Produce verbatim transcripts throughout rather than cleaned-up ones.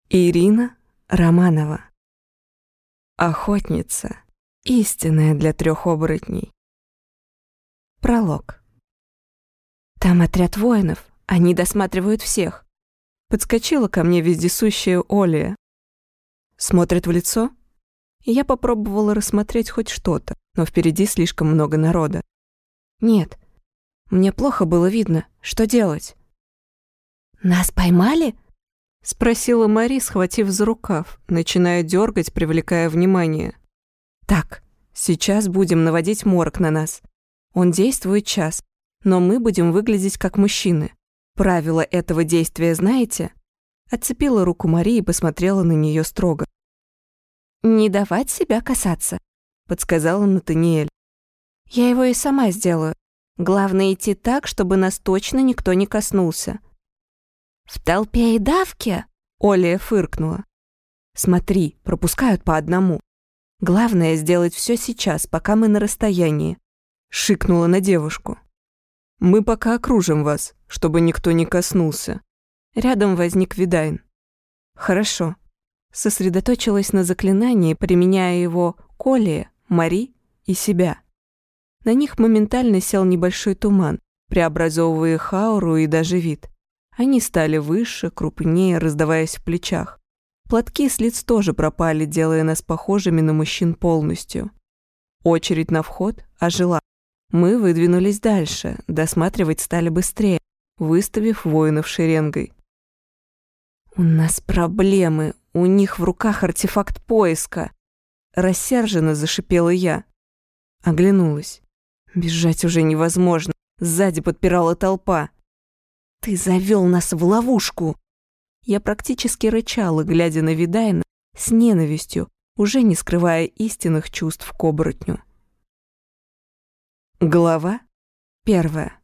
Ирина Романова. Охотница, истинная для трех оборотней. Пролог. Там отряд воинов, они досматривают всех. Подскочила ко мне вездесущая Оля. Смотрит в лицо. Я попробовала рассмотреть хоть что-то, но впереди слишком много народа. Нет, мне плохо было видно. Что делать? «Нас поймали?» — спросила Мари, схватив за рукав, начиная дергать, привлекая внимание. «Так, сейчас будем наводить морок на нас. Он действует час, но мы будем выглядеть как мужчины. Правила этого действия знаете?» Отцепила руку Мари и посмотрела на нее строго. «Не давать себя касаться», — подсказала Натаниэль. «Я его и сама сделаю. Главное идти так, чтобы нас точно никто не коснулся». «В толпе и давке?» — Оля фыркнула. «Смотри, пропускают по одному. Главное сделать все сейчас, пока мы на расстоянии», — шикнула на девушку. «Мы пока окружим вас, чтобы никто не коснулся». Рядом возник Видайн. «Хорошо». Сосредоточилась на заклинании, применяя его к Оле, Мари и себя. На них моментально сел небольшой туман, преобразовывая их ауру и даже вид. Они стали выше, крупнее, раздаваясь в плечах. Платки с лиц тоже пропали, делая нас похожими на мужчин полностью. Очередь на вход ожила. Мы выдвинулись дальше, досматривать стали быстрее, выставив воинов шеренгой. «У нас проблемы, у них в руках артефакт поиска!» Рассерженно зашипела я. Оглянулась. Бежать уже невозможно, сзади подпирала толпа. «Ты завел нас в ловушку!» Я практически рычала, глядя на Видайна с ненавистью, уже не скрывая истинных чувств к оборотню. Глава первая.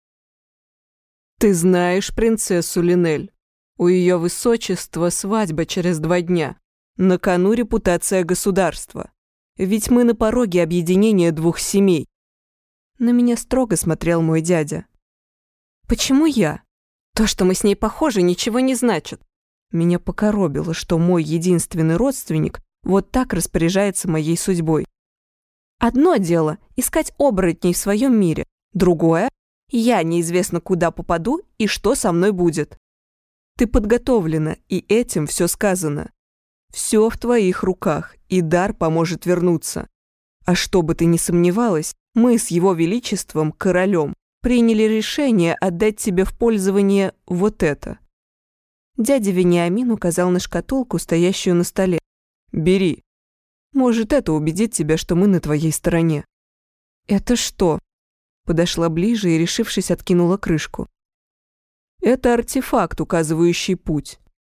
«Ты знаешь принцессу Линель? У ее высочества свадьба через два дня. На кону репутация государства. Ведь мы на пороге объединения двух семей». На меня строго смотрел мой дядя. «Почему я? То, что мы с ней похожи, ничего не значит». Меня покоробило, что мой единственный родственник вот так распоряжается моей судьбой. Одно дело — искать оборотней в своем мире, другое — я неизвестно куда попаду и что со мной будет. Ты подготовлена, и этим все сказано. Все в твоих руках, и дар поможет вернуться. А чтобы ты не сомневалась, мы с его величеством, королем, приняли решение отдать тебе в пользование вот это». Дядя Вениамин указал на шкатулку, стоящую на столе. «Бери. Может, это убедит тебя, что мы на твоей стороне». «Это что?» Подошла ближе и, решившись, откинула крышку. «Это артефакт, указывающий путь».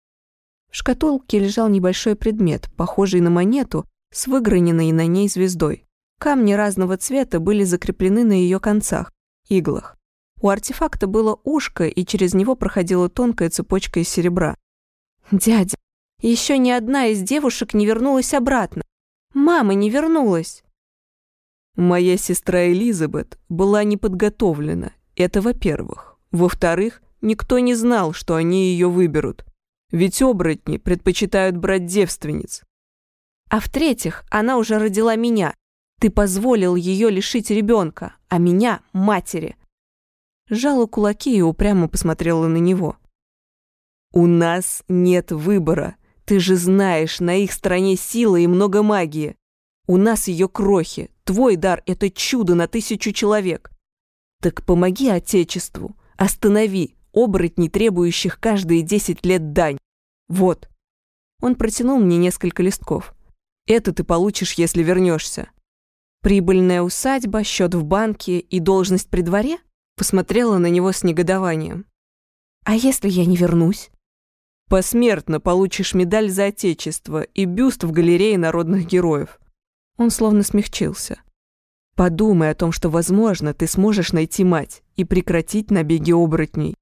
В шкатулке лежал небольшой предмет, похожий на монету с выграненной на ней звездой. Камни разного цвета были закреплены на ее концах, иглах. У артефакта было ушко, и через него проходила тонкая цепочка из серебра. «Дядя, еще ни одна из девушек не вернулась обратно. Мама не вернулась». «Моя сестра Элизабет была не подготовлена. Это во-первых. Во-вторых, никто не знал, что они ее выберут. Ведь оборотни предпочитают брать девственниц. А в-третьих, она уже родила меня. Ты позволил ее лишить ребенка, а меня – матери». Сжала кулаки и упрямо посмотрела на него. «У нас нет выбора. Ты же знаешь, на их стороне сила и много магии. У нас ее крохи. Твой дар – это чудо на тысячу человек. Так помоги Отечеству. Останови оборотней, требующих каждые десять лет дань. Вот». Он протянул мне несколько листков. «Это ты получишь, если вернешься». «Прибыльная усадьба, счет в банке и должность при дворе?» Посмотрела на него с негодованием. «А если я не вернусь?» «Посмертно получишь медаль за Отечество и бюст в галерее народных героев». Он словно смягчился. «Подумай о том, что, возможно, ты сможешь найти мать и прекратить набеги оборотней».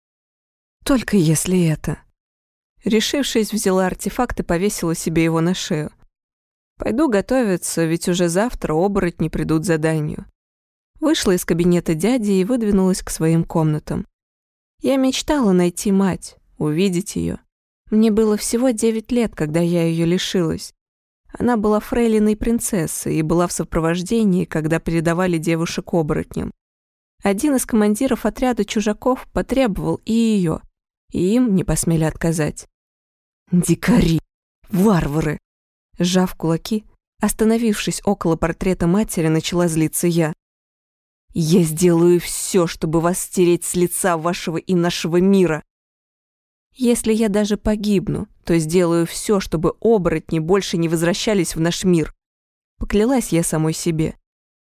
«Только если это...» Решившись, взяла артефакт и повесила себе его на шею. «Пойду готовиться, ведь уже завтра оборотни придут за данью». Вышла из кабинета дяди и выдвинулась к своим комнатам. Я мечтала найти мать, увидеть ее. Мне было всего девять лет, когда я ее лишилась. Она была фрейлиной принцессы и была в сопровождении, когда передавали девушек оборотням. Один из командиров отряда чужаков потребовал и ее, и им не посмели отказать. «Дикари! Варвары!» Сжав кулаки, остановившись около портрета матери, начала злиться я. «Я сделаю все, чтобы вас стереть с лица вашего и нашего мира. Если я даже погибну, то сделаю все, чтобы оборотни больше не возвращались в наш мир», поклялась я самой себе.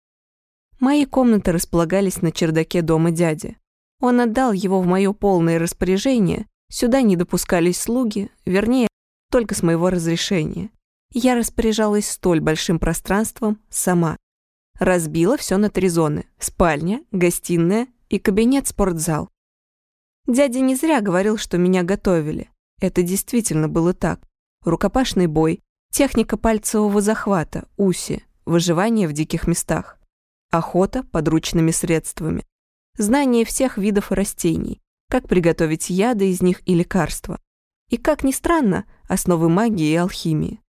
Мои комнаты располагались на чердаке дома дяди. Он отдал его в мое полное распоряжение, сюда не допускались слуги, вернее, только с моего разрешения. Я распоряжалась столь большим пространством сама. Разбила все на три зоны – спальня, гостиная и кабинет-спортзал. Дядя не зря говорил, что меня готовили. Это действительно было так. Рукопашный бой, техника пальцевого захвата, уси, выживание в диких местах, охота подручными средствами, знание всех видов растений, как приготовить яды из них и лекарства. И, как ни странно, основы магии и алхимии.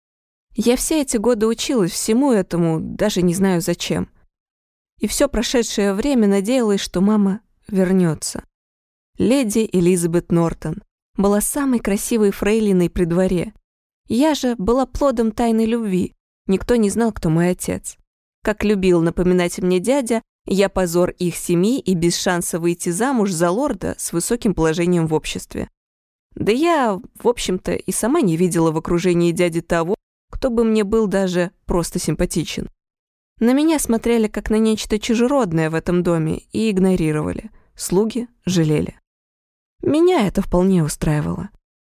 Я все эти годы училась всему этому, даже не знаю зачем. И все прошедшее время надеялась, что мама вернется. Леди Элизабет Нортон была самой красивой фрейлиной при дворе. Я же была плодом тайной любви. Никто не знал, кто мой отец. Как любил напоминать мне дядя, я позор их семьи и без шанса выйти замуж за лорда с высоким положением в обществе. Да я, в общем-то, и сама не видела в окружении дяди того, кто бы мне был даже просто симпатичен. На меня смотрели как на нечто чужеродное в этом доме и игнорировали. Слуги жалели. Меня это вполне устраивало.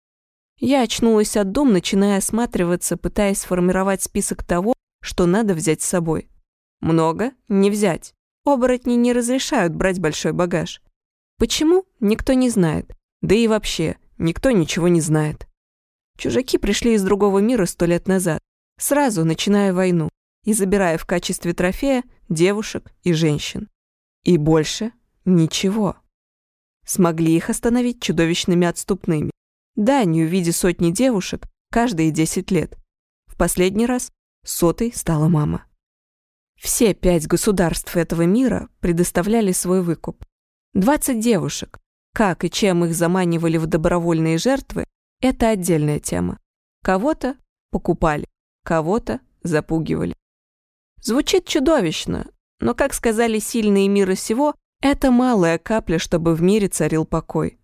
Я очнулась от дум, начиная осматриваться, пытаясь сформировать список того, что надо взять с собой. Много не взять. Оборотни не разрешают брать большой багаж. Почему? Никто не знает. Да и вообще, никто ничего не знает. Чужаки пришли из другого мира сто лет назад, сразу начиная войну и забирая в качестве трофея девушек и женщин. И больше ничего. Смогли их остановить чудовищными отступными. Данью в виде сотни девушек каждые десять лет. В последний раз сотой стала мама. Все пять государств этого мира предоставляли свой выкуп. двадцать девушек. Как и чем их заманивали в добровольные жертвы, это отдельная тема. Кого-то покупали, кого-то запугивали. Звучит чудовищно, но, как сказали сильные мира сего, это малая капля, чтобы в мире царил покой.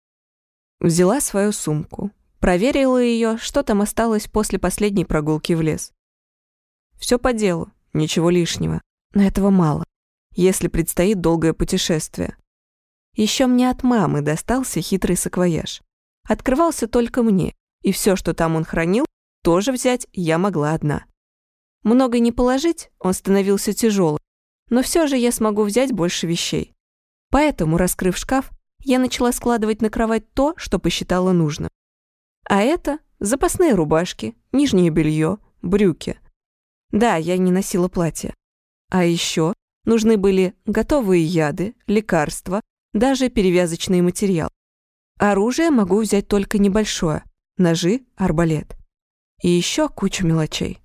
Взяла свою сумку, проверила ее, что там осталось после последней прогулки в лес. Все по делу, ничего лишнего, но этого мало, если предстоит долгое путешествие. Еще мне от мамы достался хитрый саквояж. Открывался только мне, и все, что там он хранил, тоже взять я могла одна. Много не положить, он становился тяжелым, но все же я смогу взять больше вещей. Поэтому, раскрыв шкаф, я начала складывать на кровать то, что посчитала нужным. А это запасные рубашки, нижнее белье, брюки. Да, я не носила платье. А еще нужны были готовые яды, лекарства, даже перевязочный материал. Оружие могу взять только небольшое, ножи, арбалет. И еще кучу мелочей.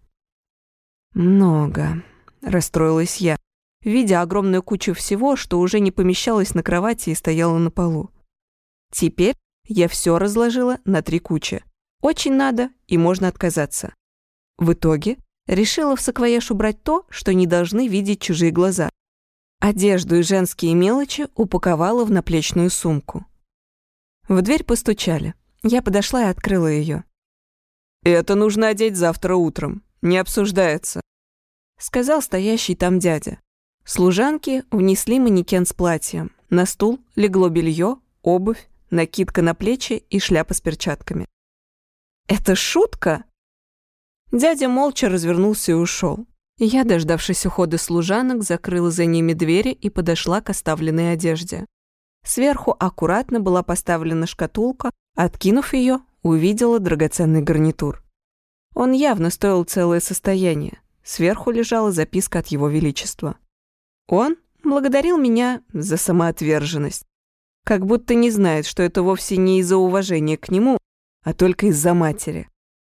Много, расстроилась я, видя огромную кучу всего, что уже не помещалось на кровати и стояло на полу. Теперь я все разложила на три кучи. Очень надо и можно отказаться. В итоге решила в саквояж убрать то, что не должны видеть чужие глаза. Одежду и женские мелочи упаковала в наплечную сумку. В дверь постучали. Я подошла и открыла ее. «Это нужно одеть завтра утром. Не обсуждается», — сказал стоящий там дядя. Служанки внесли манекен с платьем. На стул легло белье, обувь, накидка на плечи и шляпа с перчатками. «Это шутка?» Дядя молча развернулся и ушел. Я, дождавшись ухода служанок, закрыла за ними двери и подошла к оставленной одежде. Сверху аккуратно была поставлена шкатулка, откинув ее, увидела драгоценный гарнитур. Он явно стоил целое состояние. Сверху лежала записка от его величества. Он благодарил меня за самоотверженность. Как будто не знает, что это вовсе не из-за уважения к нему, а только из-за матери.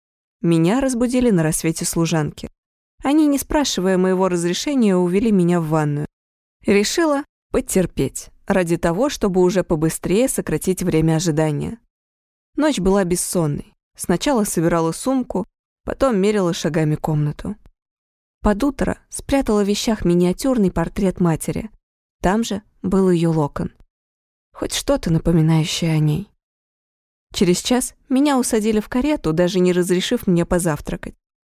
Меня разбудили на рассвете служанки. Они, не спрашивая моего разрешения, увели меня в ванную. Решила потерпеть, ради того, чтобы уже побыстрее сократить время ожидания. Ночь была бессонной. Сначала собирала сумку, потом мерила шагами комнату. Под утро спрятала в вещах миниатюрный портрет матери. Там же был ее локон. Хоть что-то напоминающее о ней. Через час меня усадили в карету, даже не разрешив мне позавтракать.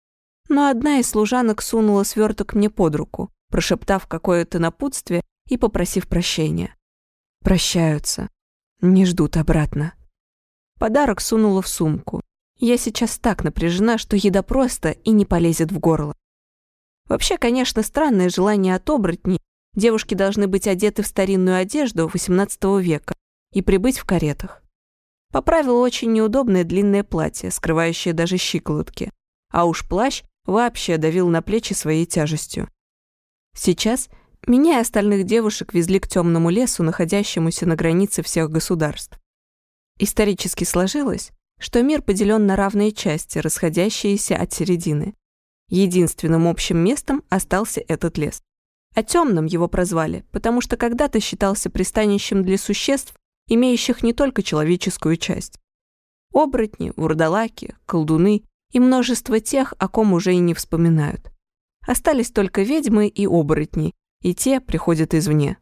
Но одна из служанок сунула сверток мне под руку, прошептав какое-то напутствие и попросив прощения. Прощаются, не ждут обратно. Подарок сунула в сумку. Я сейчас так напряжена, что еда просто и не полезет в горло. Вообще, конечно, странное желание от оборотней. Девушки должны быть одеты в старинную одежду восемнадцатого века и прибыть в каретах. Поправила очень неудобное длинное платье, скрывающее даже щиколотки. А уж плащ вообще давил на плечи своей тяжестью. Сейчас меня и остальных девушек везли к темному лесу, находящемуся на границе всех государств. Исторически сложилось, что мир поделен на равные части, расходящиеся от середины. Единственным общим местом остался этот лес. А темным его прозвали, потому что когда-то считался пристанищем для существ, имеющих не только человеческую часть. Оборотни, вурдалаки, колдуны и множество тех, о ком уже и не вспоминают. Остались только ведьмы и оборотни, и те приходят извне.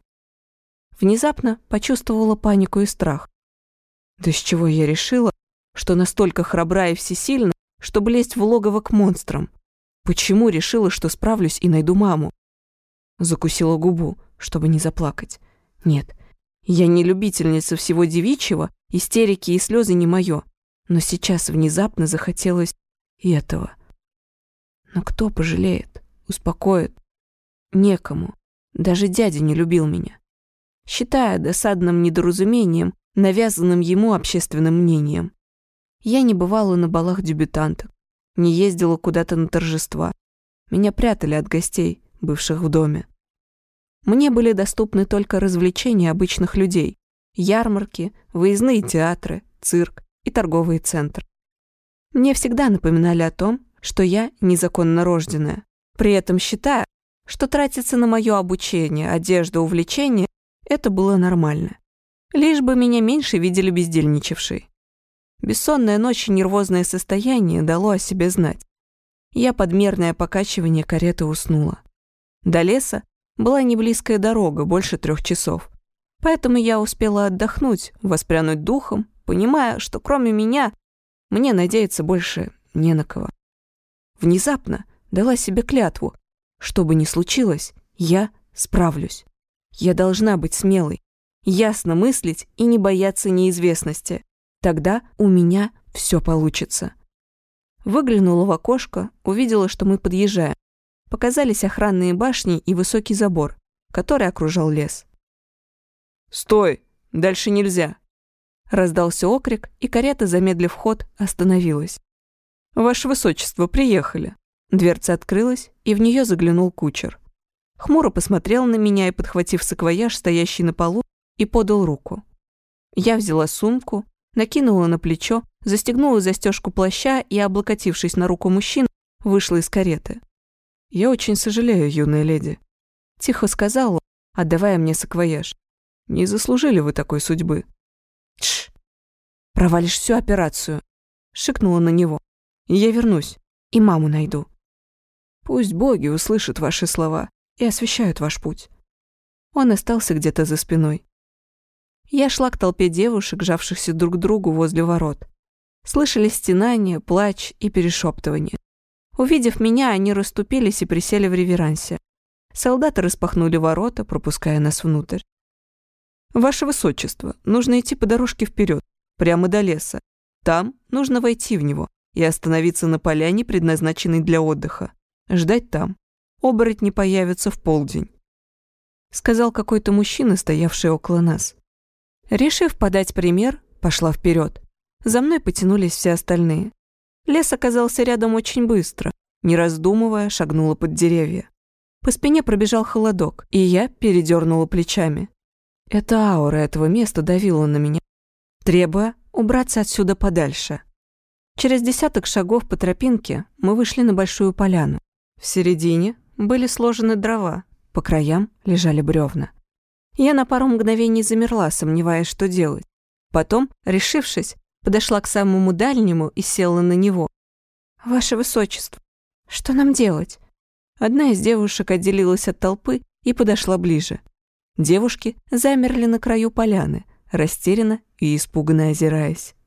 Внезапно почувствовала панику и страх. Да с чего я решила, что настолько храбра и всесильна, чтобы лезть в логово к монстрам? Почему решила, что справлюсь и найду маму? Закусила губу, чтобы не заплакать. Нет, я не любительница всего девичьего, истерики и слезы не мое, но сейчас внезапно захотелось и этого. Но кто пожалеет, успокоит? Некому. Даже дядя не любил меня. Считая досадным недоразумением, навязанным ему общественным мнением. Я не бывала на балах дебютанток, не ездила куда-то на торжества. Меня прятали от гостей, бывших в доме. Мне были доступны только развлечения обычных людей, ярмарки, выездные театры, цирк и торговые центры. Мне всегда напоминали о том, что я незаконно рожденная, при этом считая, что тратиться на мое обучение, одежду, увлечения – это было нормально. Лишь бы меня меньше видели бездельничавшей. Бессонная ночь и нервозное состояние дало о себе знать. Я под мерное покачивание кареты уснула. До леса была неблизкая дорога, больше трех часов. Поэтому я успела отдохнуть, воспрянуть духом, понимая, что кроме меня мне надеяться больше не на кого. Внезапно дала себе клятву. Что бы ни случилось, я справлюсь. Я должна быть смелой, ясно мыслить и не бояться неизвестности. Тогда у меня все получится. Выглянула в окошко, увидела, что мы подъезжаем. Показались охранные башни и высокий забор, который окружал лес. «Стой! Дальше нельзя!» Раздался окрик, и карета, замедлив ход, остановилась. «Ваше высочество, приехали!» Дверца открылась, и в нее заглянул кучер. Хмуро посмотрел на меня и, подхватив саквояж, стоящий на полу, и подал руку. Я взяла сумку, накинула на плечо, застегнула застежку плаща и, облокотившись на руку мужчин, вышла из кареты. «Я очень сожалею, юная леди», — тихо сказал он, отдавая мне саквояж. «Не заслужили вы такой судьбы». «Тш! Провалишь всю операцию», — шикнула на него. «Я вернусь и маму найду». «Пусть боги услышат ваши слова и освещают ваш путь». Он остался где-то за спиной. Я шла к толпе девушек, жавшихся друг к другу возле ворот. Слышались стенания, плач и перешептывания. Увидев меня, они расступились и присели в реверансе. Солдаты распахнули ворота, пропуская нас внутрь. «Ваше высочество, нужно идти по дорожке вперед, прямо до леса. Там нужно войти в него и остановиться на поляне, предназначенной для отдыха. Ждать там. Оборотни появятся в полдень», — сказал какой-то мужчина, стоявший около нас. Решив подать пример, пошла вперед. За мной потянулись все остальные. Лес оказался рядом очень быстро. Не раздумывая, шагнула под деревья. По спине пробежал холодок, и я передернула плечами. Эта аура этого места давила на меня, требуя убраться отсюда подальше. Через десяток шагов по тропинке мы вышли на большую поляну. В середине были сложены дрова, по краям лежали бревна. Я на пару мгновений замерла, сомневаясь, что делать. Потом, решившись, подошла к самому дальнему и села на него. «Ваше Высочество, что нам делать?» Одна из девушек отделилась от толпы и подошла ближе. Девушки замерли на краю поляны, растерянно и испуганно озираясь.